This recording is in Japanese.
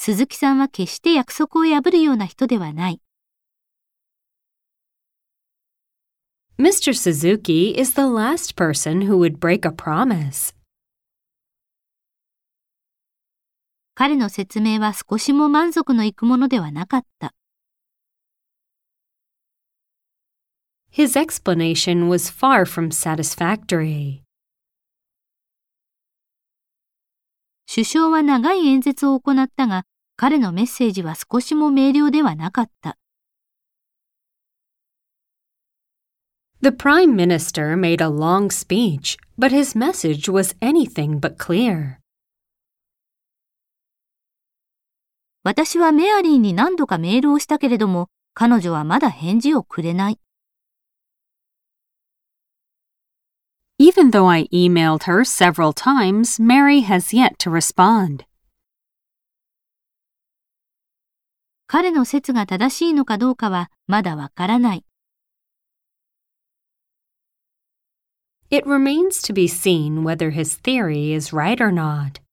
鈴木さんは決して約束を破るような人ではない。 Mr. Suzuki is the last person who would break a promise. 彼の説明は少しも満足のいくものではなかった。 His explanation was far from satisfactory. 首相は長い演説を行ったが、彼のメッセージは少しも明瞭ではなかった。 The Prime Minister made a long speech, but his message was anything but clear. 私はメアリーに何度かメールをしたけれども、彼女はまだ返事をくれない。 Even though I emailed her several times, Mary has yet to respond. 彼の説が正しいのかどうかはまだわからない。 It remains to be seen whether his theory is right or not.